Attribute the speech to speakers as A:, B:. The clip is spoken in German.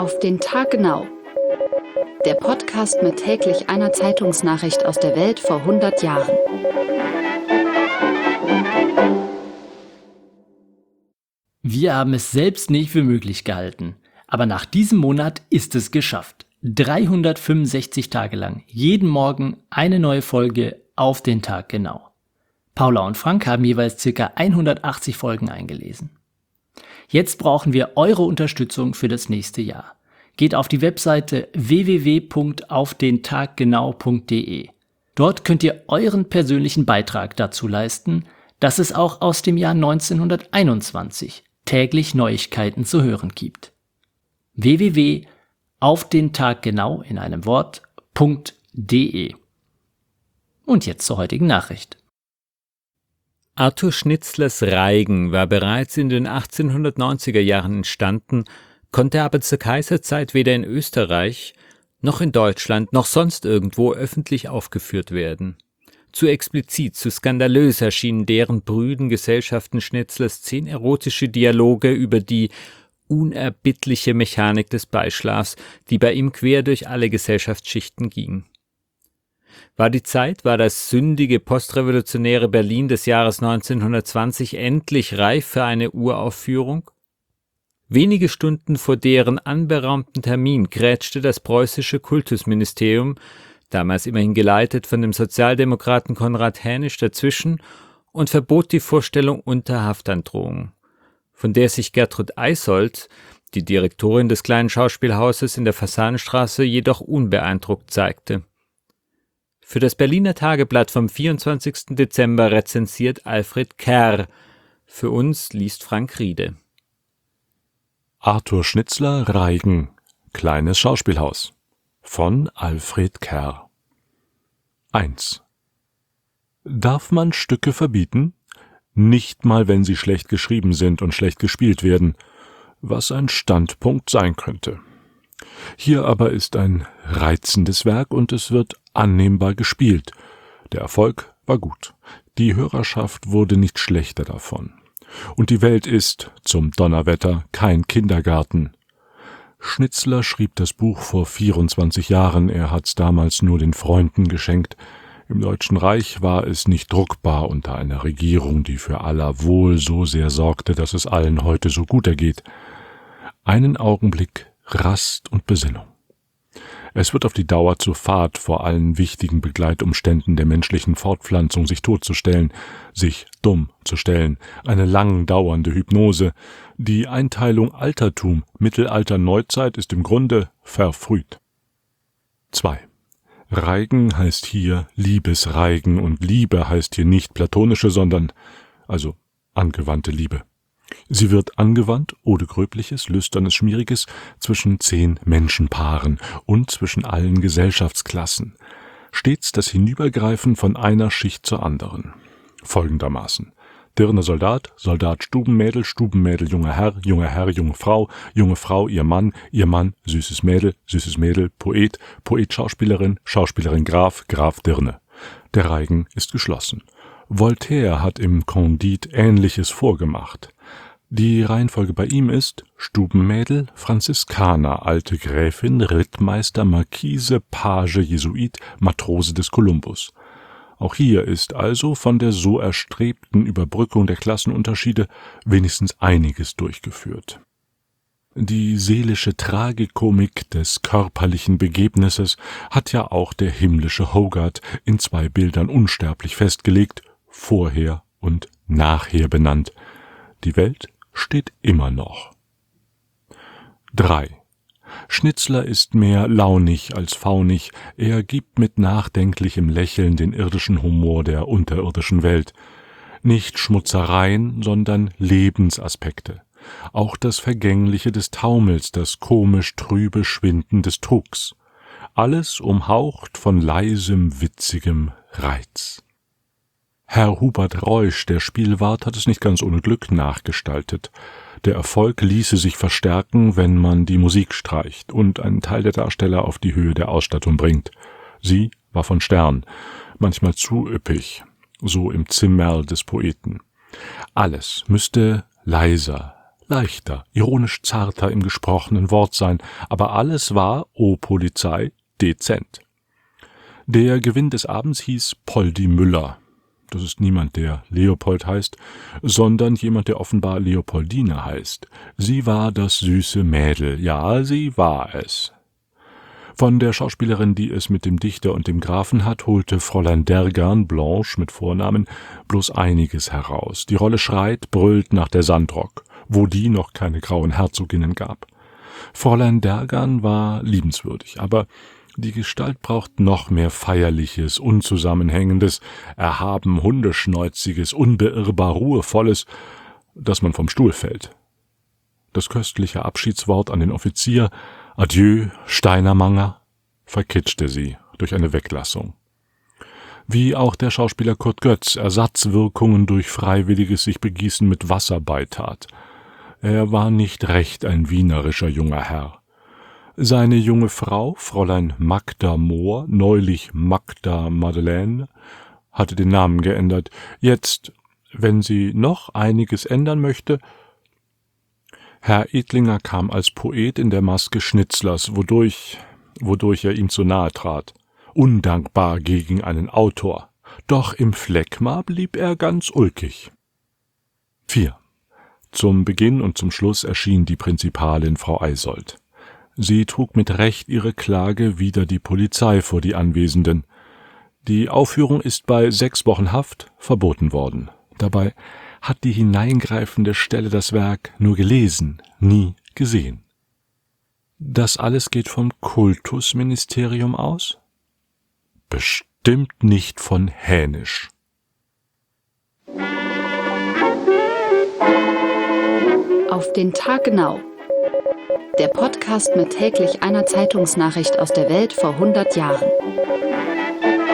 A: Auf den Tag genau. Der Podcast mit täglich einer Zeitungsnachricht aus der Welt vor 100 Jahren.
B: Wir haben es selbst nicht für möglich gehalten. Aber nach diesem Monat ist es geschafft. 365 Tage lang, jeden Morgen eine neue Folge auf den Tag genau. Paula und Frank haben jeweils ca. 180 Folgen eingelesen. Jetzt brauchen wir eure Unterstützung für das nächste Jahr. Geht auf die Webseite www.aufdentaggenau.de. Dort könnt ihr euren persönlichen Beitrag dazu leisten, dass es auch aus dem Jahr 1921 täglich Neuigkeiten zu hören gibt. www.aufdentaggenau in einem Wort.de. Und jetzt zur heutigen Nachricht.
C: Arthur Schnitzlers Reigen war bereits in den 1890er Jahren entstanden, konnte aber zur Kaiserzeit weder in Österreich noch in Deutschland noch sonst irgendwo öffentlich aufgeführt werden. Zu explizit, zu skandalös erschienen deren brüden Gesellschaften Schnitzlers 10 erotische Dialoge über die unerbittliche Mechanik des Beischlafs, die bei ihm quer durch alle Gesellschaftsschichten ging. War das sündige postrevolutionäre Berlin des Jahres 1920 endlich reif für eine Uraufführung? Wenige Stunden vor deren anberaumten Termin grätschte das preußische Kultusministerium, damals immerhin geleitet von dem Sozialdemokraten Konrad Haenisch, dazwischen und verbot die Vorstellung unter Haftandrohung, von der sich Gertrud Eisold, die Direktorin des kleinen Schauspielhauses in der Fasanenstraße, jedoch unbeeindruckt zeigte. Für das Berliner Tageblatt vom 24. Dezember rezensiert Alfred Kerr. Für uns liest Frank Riede.
D: Arthur Schnitzler, Reigen, kleines Schauspielhaus von Alfred Kerr. 1. Darf man Stücke verbieten? Nicht mal, wenn sie schlecht geschrieben sind und schlecht gespielt werden, was ein Standpunkt sein könnte. Hier aber ist ein reizendes Werk und es wird annehmbar gespielt. Der Erfolg war gut. Die Hörerschaft wurde nicht schlechter davon. Und die Welt ist, zum Donnerwetter, kein Kindergarten. Schnitzler schrieb das Buch vor 24 Jahren, er hat's damals nur den Freunden geschenkt. Im Deutschen Reich war es nicht druckbar unter einer Regierung, die für aller Wohl so sehr sorgte, dass es allen heute so gut ergeht. Einen Augenblick Rast und Besinnung. Es wird auf die Dauer zur Fahrt, vor allen wichtigen Begleitumständen der menschlichen Fortpflanzung sich totzustellen, sich dumm zu stellen, eine lang dauernde Hypnose. Die Einteilung Altertum, Mittelalter, Neuzeit ist im Grunde verfrüht. 2. Reigen heißt hier Liebesreigen und Liebe heißt hier nicht platonische, sondern also angewandte Liebe. Sie wird angewandt, ode Gröbliches, Lüsternes, Schmieriges, zwischen 10 Menschenpaaren und zwischen allen Gesellschaftsklassen. Stets das Hinübergreifen von einer Schicht zur anderen. Folgendermaßen: Dirne Soldat, Soldat Stubenmädel, Stubenmädel junger Herr, junge Frau ihr Mann, süßes Mädel, Poet, Poet Schauspielerin, Schauspielerin Graf, Graf Dirne. Der Reigen ist geschlossen. Voltaire hat im Candide Ähnliches vorgemacht. Die Reihenfolge bei ihm ist Stubenmädel, Franziskaner, alte Gräfin, Rittmeister, Marquise, Page, Jesuit, Matrose des Kolumbus. Auch hier ist also von der so erstrebten Überbrückung der Klassenunterschiede wenigstens einiges durchgeführt. Die seelische Tragikomik des körperlichen Begebnisses hat ja auch der himmlische Hogarth in 2 Bildern unsterblich festgelegt, vorher und nachher benannt. Die Welt steht immer noch. 3. Schnitzler ist mehr launig als faunig, er gibt mit nachdenklichem Lächeln den irdischen Humor der unterirdischen Welt. Nicht Schmutzereien, sondern Lebensaspekte. Auch das Vergängliche des Taumels, das komisch-trübe Schwinden des Trugs. Alles umhaucht von leisem, witzigem Reiz. Herr Hubert Reusch, der Spielwart, hat es nicht ganz ohne Glück nachgestaltet. Der Erfolg ließe sich verstärken, wenn man die Musik streicht und einen Teil der Darsteller auf die Höhe der Ausstattung bringt. Sie war von Stern, manchmal zu üppig, so im Zimmerl des Poeten. Alles müsste leiser, leichter, ironisch zarter im gesprochenen Wort sein, aber alles war, o Polizei, dezent. Der Gewinn des Abends hieß Poldi Müller. Das ist niemand, der Leopold heißt, sondern jemand, der offenbar Leopoldine heißt. Sie war das süße Mädel, ja, sie war es. Von der Schauspielerin, die es mit dem Dichter und dem Grafen hat, holte Fräulein Dergan, Blanche mit Vornamen, bloß einiges heraus. Die Rolle schreit, brüllt nach der Sandrock, wo die noch keine grauen Herzoginnen gab. Fräulein Dergan war liebenswürdig, aber die Gestalt braucht noch mehr Feierliches, Unzusammenhängendes, erhaben Hundeschnäuziges, unbeirrbar Ruhevolles, dass man vom Stuhl fällt. Das köstliche Abschiedswort an den Offizier, Adieu, Steinermanger, verkitschte sie durch eine Weglassung. Wie auch der Schauspieler Kurt Götz Ersatzwirkungen durch freiwilliges sich Begießen mit Wasser beitat. Er war nicht recht ein wienerischer junger Herr. Seine junge Frau, Fräulein Magda Mohr, neulich Magda Madeleine, hatte den Namen geändert. Jetzt, wenn sie noch einiges ändern möchte. Herr Edlinger kam als Poet in der Maske Schnitzlers, wodurch er ihm zu nahe trat. Undankbar gegen einen Autor. Doch im Phlegma blieb er ganz ulkig. 4. Zum Beginn und zum Schluss erschien die Prinzipalin Frau Eisold. Sie trug mit Recht ihre Klage wider die Polizei vor die Anwesenden. Die Aufführung ist bei 6 Wochen Haft verboten worden. Dabei hat die hineingreifende Stelle das Werk nur gelesen, nie gesehen. Das alles geht vom Kultusministerium aus? Bestimmt nicht von Hänisch.
A: Auf den Tag genau. Der Podcast mit täglich einer Zeitungsnachricht aus der Welt vor 100 Jahren.